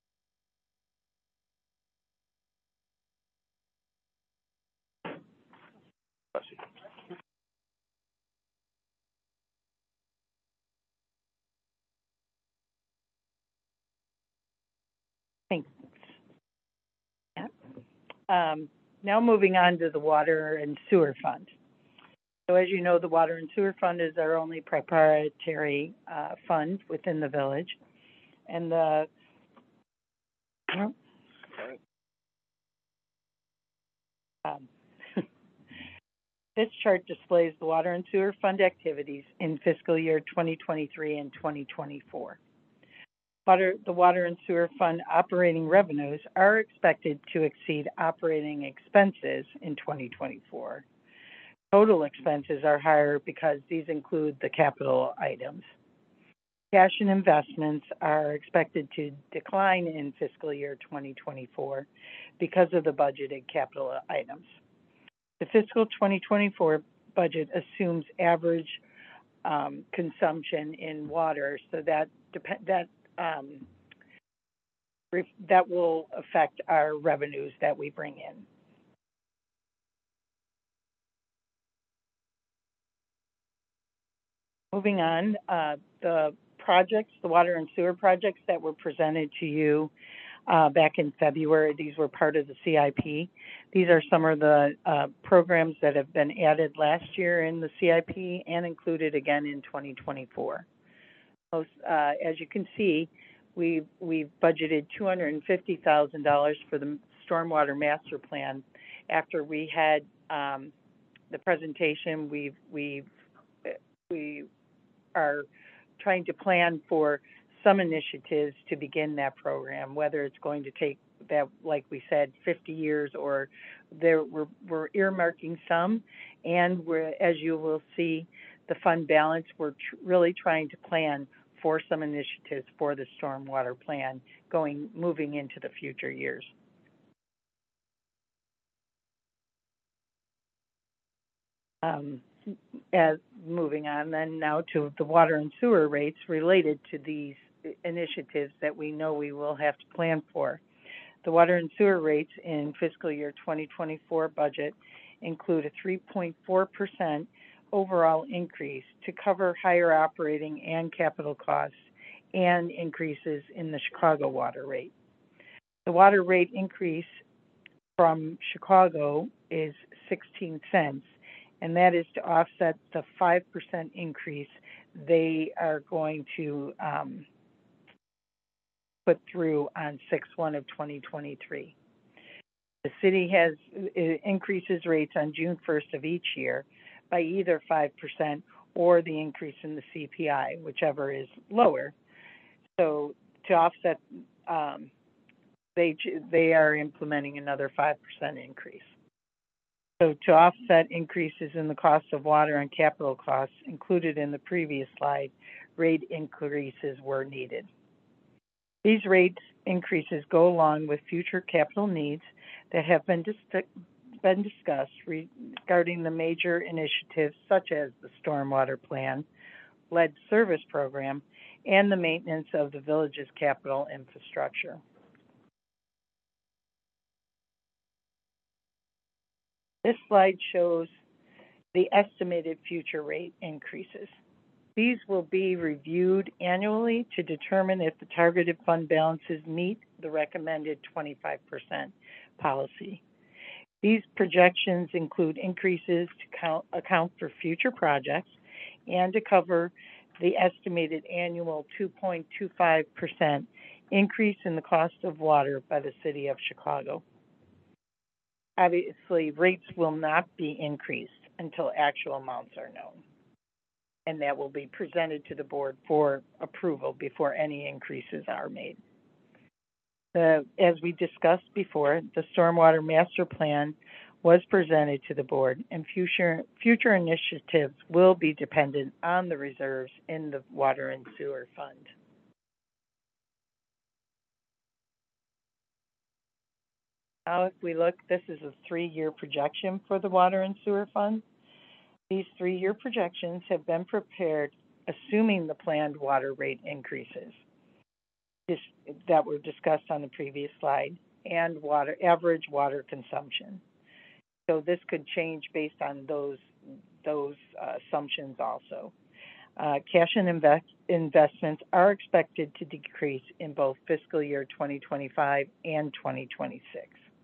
Thanks. Yeah. Um, now moving on to the Water and Sewer Fund. So as you know, the Water and Sewer Fund is our only proprietary uh, fund within the village. And the um, this chart displays the Water and Sewer Fund activities in fiscal year twenty twenty-three and twenty twenty-four. Water, the Water and Sewer Fund operating revenues are expected to exceed operating expenses in twenty twenty-four. Total expenses are higher because these include the capital items. Cash and investments are expected to decline in fiscal year twenty twenty-four because of the budgeted capital items. The fiscal twenty twenty-four budget assumes average um, consumption in water, so that dep- that um, ref- that will affect our revenues that we bring in. Moving on, uh, the projects, the water and sewer projects that were presented to you uh, back in February, these were part of the C I P. These are some of the uh, programs that have been added last year in the C I P and included again in twenty twenty-four. Most, uh, as you can see, we've, we've budgeted two hundred fifty thousand dollars for the Stormwater Master Plan. After we had um, the presentation, we've, we've, we are trying to plan for some initiatives to begin that program, whether it's going to take that, like we said, fifty years, or there, we're, we're earmarking some, and we're, as you will see, the fund balance, we're tr- really trying to plan for some initiatives for the stormwater plan going, moving into the future years. Um, as moving on then now to the water and sewer rates related to these initiatives that we know we will have to plan for. The water and sewer rates in fiscal year twenty twenty-four budget include a three point four percent overall increase to cover higher operating and capital costs and increases in the Chicago water rate. The water rate increase from Chicago is sixteen cents, and that is to offset the five percent increase they are going to um, put through on six one of twenty twenty-three. The city has it increases rates on June first of each year by either five percent or the increase in the C P I, whichever is lower. So to offset, um, they they are implementing another five percent increase. So to offset increases in the cost of water and capital costs included in the previous slide, rate increases were needed. These rate increases go along with future capital needs that have been, dis- been discussed regarding the major initiatives such as the stormwater plan, lead service program, and the maintenance of the village's capital infrastructure. This slide shows the estimated future rate increases. These will be reviewed annually to determine if the targeted fund balances meet the recommended twenty-five percent policy. These projections include increases to count, account for future projects and to cover the estimated annual two point two five percent increase in the cost of water by the City of Chicago. Obviously, rates will not be increased until actual amounts are known, and that will be presented to the board for approval before any increases are made. The, as we discussed before, the Stormwater Master Plan was presented to the board, and future, future initiatives will be dependent on the reserves in the Water and Sewer Fund. Now, if we look, this is a three-year projection for the Water and Sewer Fund. These three-year projections have been prepared assuming the planned water rate increases this, that were discussed on the previous slide, and water average water consumption. So this could change based on those those uh, assumptions also. Uh, cash and invest, investments are expected to decrease in both fiscal year twenty twenty-five and twenty twenty-six.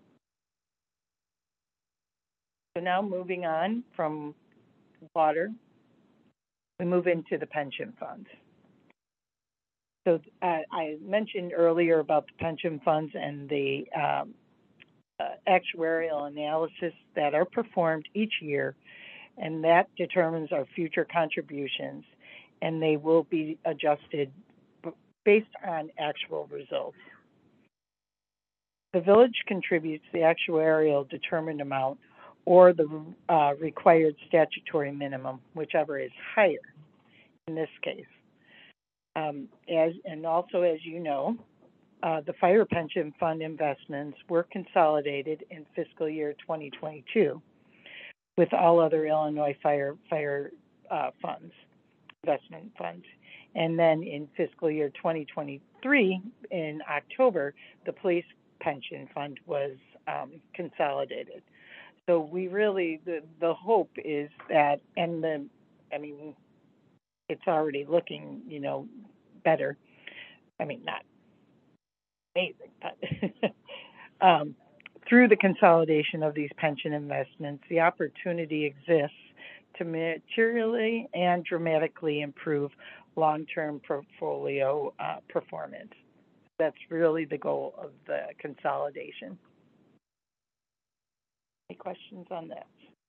So now moving on from water, we move into the pension funds. So uh, I mentioned earlier about the pension funds and the um, uh, actuarial analysis that are performed each year, and that determines our future contributions, and they will be adjusted based on actual results. The village contributes the actuarial determined amount or the uh, required statutory minimum, whichever is higher in this case. Um, as, and also, as you know, uh, the fire pension fund investments were consolidated in fiscal year twenty twenty-two with all other Illinois fire, fire uh, funds, investment funds. And then in fiscal year twenty twenty-three, in October, the police pension fund was um, consolidated. So we really, the, the hope is that, and the, I mean, it's already looking, you know, better. I mean, not amazing, but um, through the consolidation of these pension investments, the opportunity exists to materially and dramatically improve long-term portfolio uh, performance. That's really the goal of the consolidation. Any questions on that?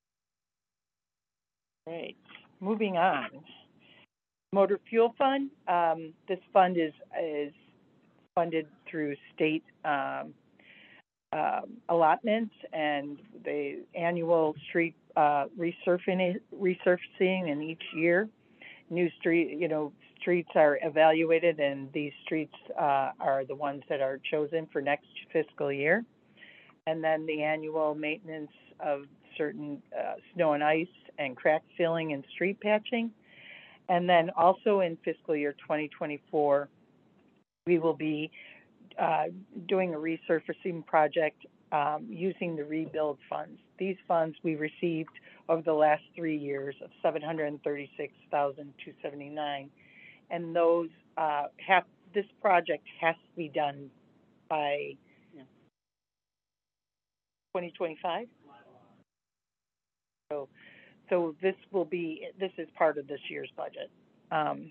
Great. Moving on. Motor Fuel Fund. Um, this fund is is funded through state um, um, allotments and the annual street uh, resurfacing, resurfacing in each year. New street, you know, streets are evaluated, and these streets uh, are the ones that are chosen for next fiscal year. And then the annual maintenance of certain uh, snow and ice and crack sealing and street patching. And then also in fiscal year twenty twenty-four, we will be uh, doing a resurfacing project um, using the rebuild funds. These funds we received over the last three years of seven hundred thirty-six thousand two hundred seventy-nine dollars. And those uh, have, this project has to be done by twenty twenty-five. So, so this will be, this is part of this year's budget. Um,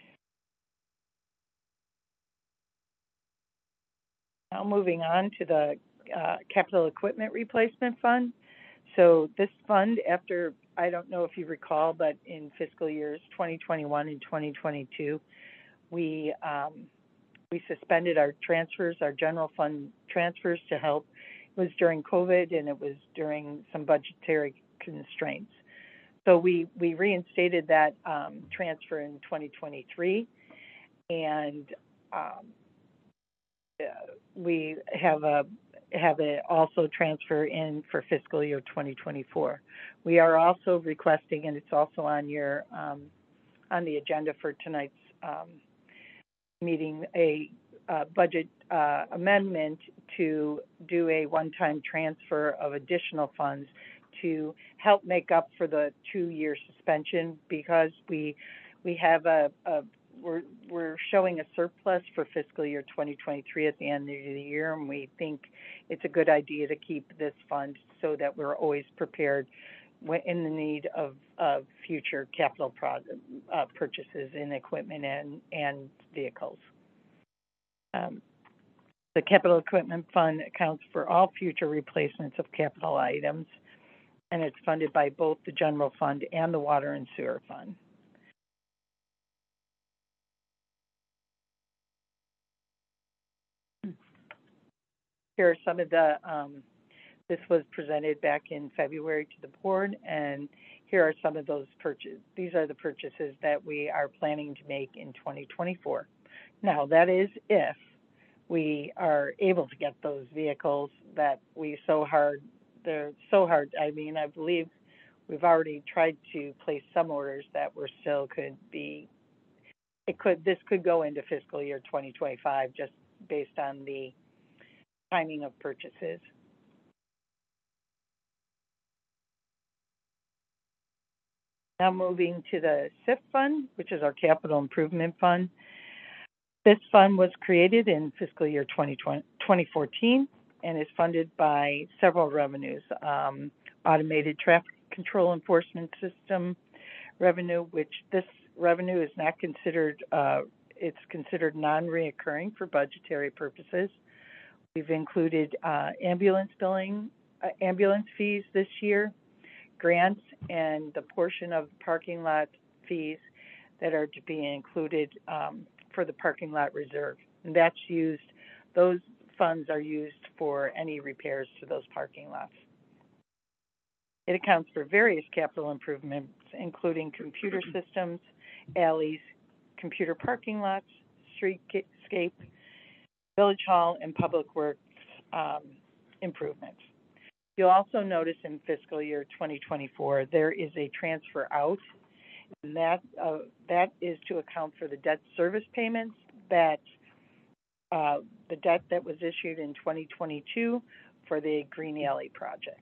now moving on to the uh, capital equipment replacement fund. So this fund, after, I don't know if you recall, but in fiscal years twenty twenty-one and twenty twenty-two, we um, we suspended our transfers, our general fund transfers to help. It was during COVID and it was during some budgetary constraints. So we, we reinstated that um, transfer in twenty twenty-three, and um, uh, we have a have it also transfer in for fiscal year twenty twenty-four. We are also requesting, and it's also on your um, on the agenda for tonight's um, meeting, a uh, budget uh, amendment to do a one-time transfer of additional funds to help make up for the two-year suspension, because we we have a, a we're we're showing a surplus for fiscal year twenty twenty-three at the end of the year, and we think it's a good idea to keep this fund so that we're always prepared when in the need of, of future capital project, uh, purchases in equipment and and vehicles. Um, the capital equipment fund accounts for all future replacements of capital items, and it's funded by both the general fund and the water and sewer fund. Here are some of the, um, this was presented back in February to the board, and here are some of those purchases. These are the purchases that we are planning to make in twenty twenty-four. Now, that is if we are able to get those vehicles that we so hard, they're so hard. I mean, I believe we've already tried to place some orders that were still could be, it could, this could go into fiscal year twenty twenty-five just based on the timing of purchases. Now moving to the S I F fund, which is our capital improvement fund. This fund was created in fiscal year twenty fourteen and is funded by several revenues. Um, automated traffic control enforcement system revenue, which this revenue is not considered, uh, it's considered non-reoccurring for budgetary purposes. We've included uh, ambulance billing, uh, ambulance fees this year, grants, and the portion of parking lot fees that are to be included um, for the parking lot reserve. And that's used, those funds are used for any repairs to those parking lots. It accounts for various capital improvements, including computer systems, alleys, computer parking lots, streetscape, village hall, and public works um, improvements. You'll also notice in fiscal year twenty twenty-four, there is a transfer out, and that, uh, that is to account for the debt service payments that, uh, the debt that was issued in twenty twenty-two for the Green Alley project.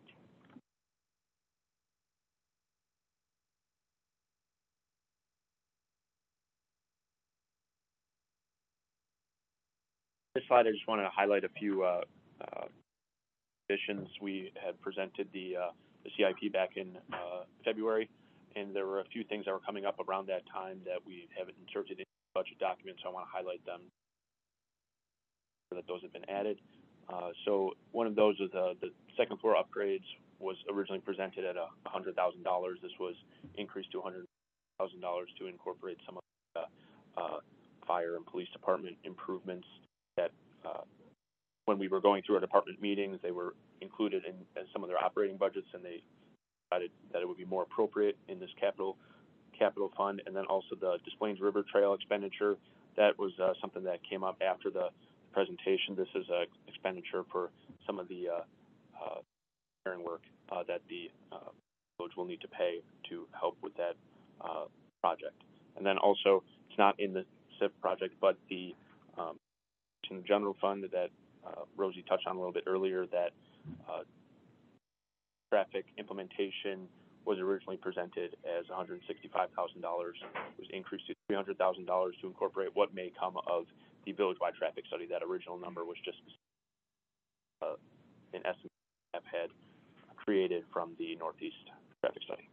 This slide, I just want to highlight a few uh, uh, additions. We had presented the, uh, the C I P back in uh, February, and there were a few things that were coming up around that time that we haven't inserted in the budget document, so I want to highlight them, that those have been added. Uh, so one of those was uh, the second floor upgrades was originally presented at one hundred thousand dollars. This was increased to one hundred thousand dollars to incorporate some of the uh, fire and police department improvements that uh, when we were going through our department meetings, they were included in, in some of their operating budgets, and they decided that it would be more appropriate in this capital capital fund. And then also the Des Plaines River Trail expenditure, that was uh, something that came up after the presentation. This is an expenditure for some of the uh, uh, repairing work uh, that the uh, village will need to pay to help with that uh, project. And then also, it's not in the S I F project, but the um, in the general fund that uh, Rosie touched on a little bit earlier, that uh, traffic implementation was originally presented as one hundred sixty-five thousand dollars. It was increased to three hundred thousand dollars to incorporate what may come of the village-wide traffic study. That original number was just uh, an estimate I've had created from the Northeast traffic study.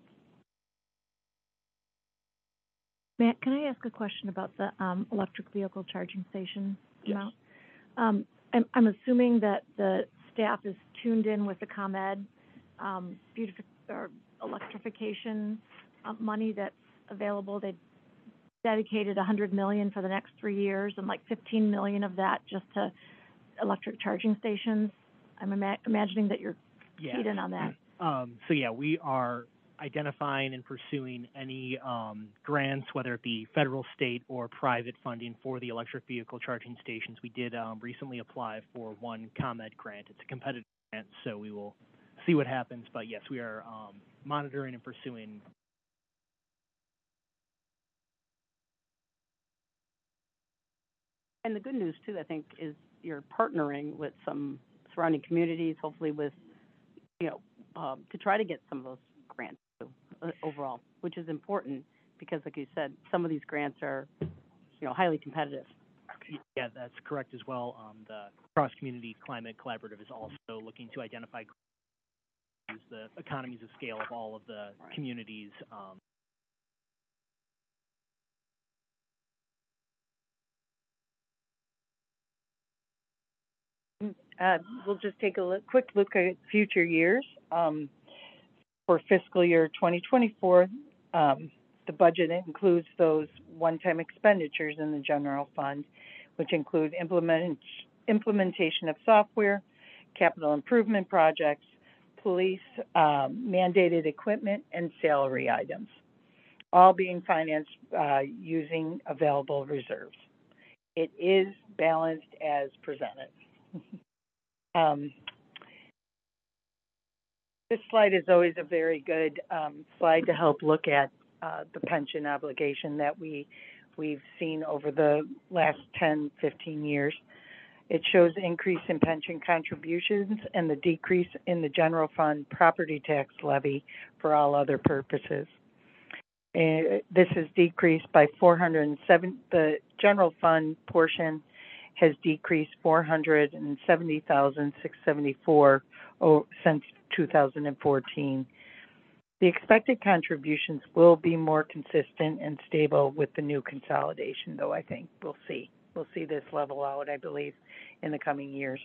Matt, can I ask a question about the um, electric vehicle charging station Yes. amount? Um, I'm, I'm assuming that the staff is tuned in with the ComEd um, beautifi- or electrification uh, money that's available. They dedicated one hundred million dollars for the next three years, and like fifteen million dollars of that just to electric charging stations. I'm ima- imagining that you're Yeah. keyed in on that. Um, so yeah, we are identifying and pursuing any um, grants, whether it be federal, state, or private funding for the electric vehicle charging stations. We did um, recently apply for one ComEd grant. It's a competitive grant, so we will see what happens. But yes, we are um, monitoring and pursuing. And the good news too, I think, is you're partnering with some surrounding communities, hopefully with, you know, um, to try to get some of those grants too, uh, overall, which is important because, like you said, some of these grants are, you know, highly competitive. Yeah, that's correct as well. Um, the Cross Community Climate Collaborative is also looking to identify the economies of scale of all of the communities. Um, Uh, we'll just take a look, quick look at future years. Um, for fiscal year twenty twenty-four, um, the budget includes those one-time expenditures in the general fund, which include implement, implementation of software, capital improvement projects, police um, mandated equipment, and salary items, all being financed uh, using available reserves. It is balanced as presented. Um, this slide is always a very good um, slide to help look at uh, the pension obligation that we, we've seen over the last ten, fifteen years. It shows increase in pension contributions and the decrease in the general fund property tax levy for all other purposes. Uh, this is decreased by four hundred seven, the general fund portion has decreased four hundred seventy thousand six hundred seventy-four oh, since two thousand fourteen. The expected contributions will be more consistent and stable with the new consolidation, though I think we'll see. We'll see this level out, I believe, in the coming years.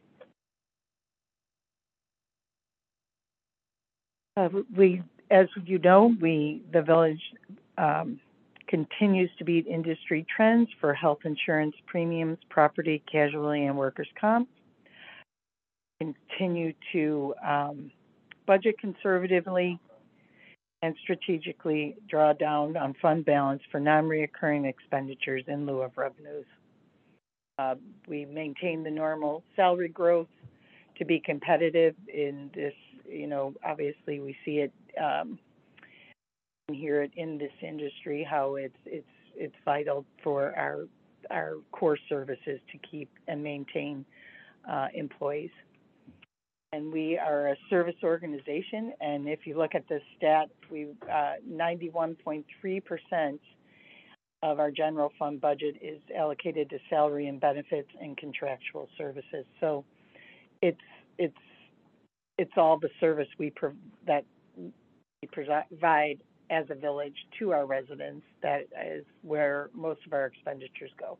Uh, we, as you know, we, the village, um, continues to beat industry trends for health insurance premiums, property, casualty, and workers' comp. Continue to um, budget conservatively and strategically draw down on fund balance for non-reoccurring expenditures in lieu of revenues. Uh, we maintain the normal salary growth to be competitive in this, you know, obviously we see it um, hear it in this industry, how it's it's it's vital for our our core services to keep and maintain uh, employees. And we are a service organization, and if you look at the stat, we uh, ninety-one point three percent of our general fund budget is allocated to salary and benefits and contractual services. So it's it's it's all the service we pro- that we provide as a village to our residents. That is where most of our expenditures go.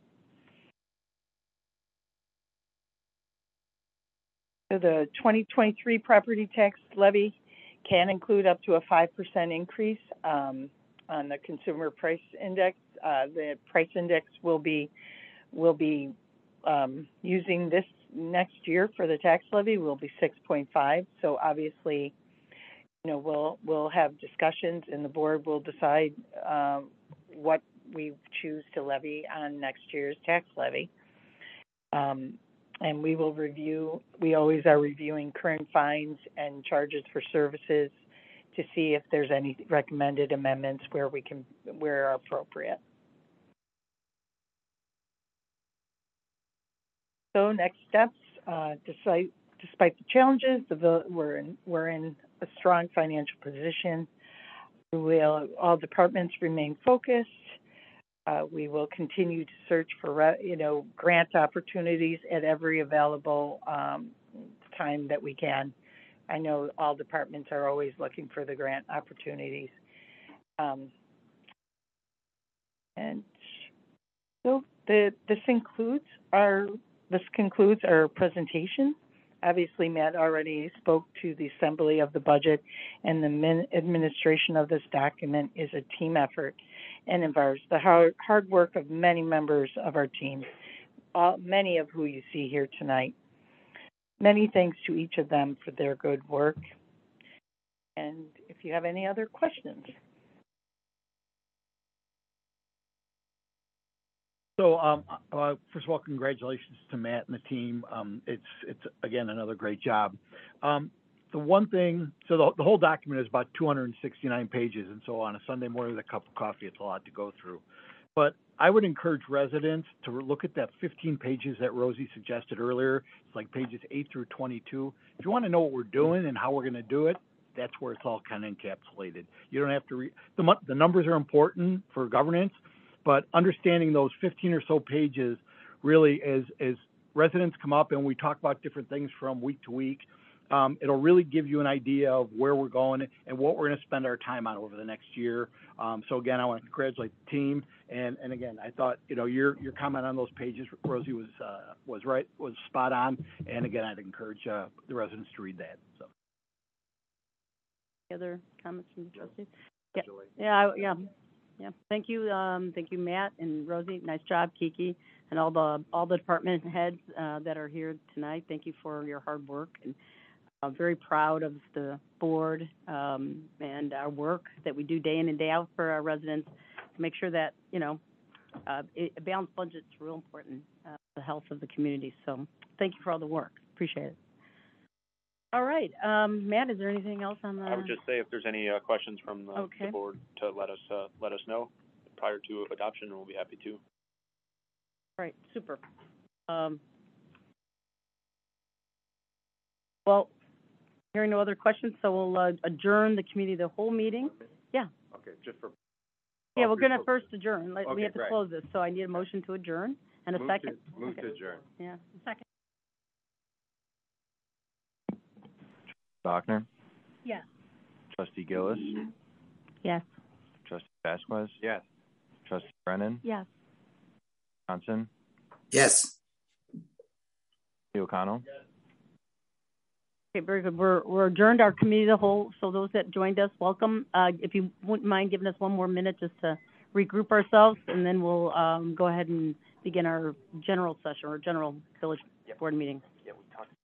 So the twenty twenty-three property tax levy can include up to a five percent increase um, on the consumer price index. Uh, the price index will be will be um, using this next year for the tax levy will be six point five, so obviously, you know, we'll, we'll have discussions and the board will decide, um, what we choose to levy on next year's tax levy. Um, and we will review, we always are reviewing current fines and charges for services to see if there's any recommended amendments where we can, where appropriate. So next steps, uh, despite, despite the challenges, the, vil- we're in, we're in a strong financial position. We will, all departments remain focused. Uh, we will continue to search for, re- you know, grant opportunities at every available, um, time that we can. I know all departments are always looking for the grant opportunities. Um, and so the, this includes our, this concludes our presentation. Obviously, Matt already spoke to the assembly of the budget, and the min- administration of this document is a team effort and involves the hard, hard work of many members of our team, all, many of who you see here tonight. Many thanks to each of them for their good work. And if you have any other questions. So, um, uh, first of all, congratulations to Matt and the team. Um, it's, it's again, another great job. Um, the one thing, so the, the whole document is about two hundred sixty-nine pages, and so on a Sunday morning with a cup of coffee, it's a lot to go through. But I would encourage residents to look at that fifteen pages that Rosie suggested earlier. It's like pages eight through twenty-two. If you want to know what we're doing and how we're going to do it, that's where it's all kind of encapsulated. You don't have to read, the, the numbers are important for governance, but understanding those fifteen or so pages really, as, as residents come up and we talk about different things from week to week, um, it'll really give you an idea of where we're going and what we're going to spend our time on over the next year. Um, so again, I want to congratulate the team. And, and again, I thought, you know, your, your comment on those pages, Rosie, was, uh, was right, was spot on. And again, I'd encourage, uh, the residents to read that, so. Any other comments from the trustees? Yeah, yeah, I- yeah, yeah. Thank you, um, thank you, Matt and Rosie. Nice job, Kiki, and all the, all the department heads, uh, that are here tonight. Thank you for your hard work. And I'm very proud of the board, um, and our work that we do day in and day out for our residents to make sure that, you know, uh, it, a balanced budget's real important, uh, the health of the community. So thank you for all the work. Appreciate it. All right, um, Matt, is there anything else on the? I would just say if there's any uh, questions from the, Okay. the board to let us uh, let us know prior to adoption, and we'll be happy to. All right, super. Um, well, hearing no other questions, so we'll uh, adjourn the committee of the whole meeting. Yeah. Okay, just for. Yeah, we're gonna first adjourn. Like, we Okay, have to great. close this, so I need a motion to adjourn and a Move second. to- Move Okay. to adjourn. Yeah. Second. Bachner, Yes. trustee Gillis, Yes. trustee Vasquez. Yes. Trustee Brennan, Yes. Johnson, Yes. trustee O'Connell. Okay, very good. We're, we're adjourned our committee of the whole, so those that joined us, welcome. Uh, if you wouldn't mind giving us one more minute just to regroup ourselves, and then we'll, um, go ahead and begin our general session, or general village board meeting. Yeah, we talked.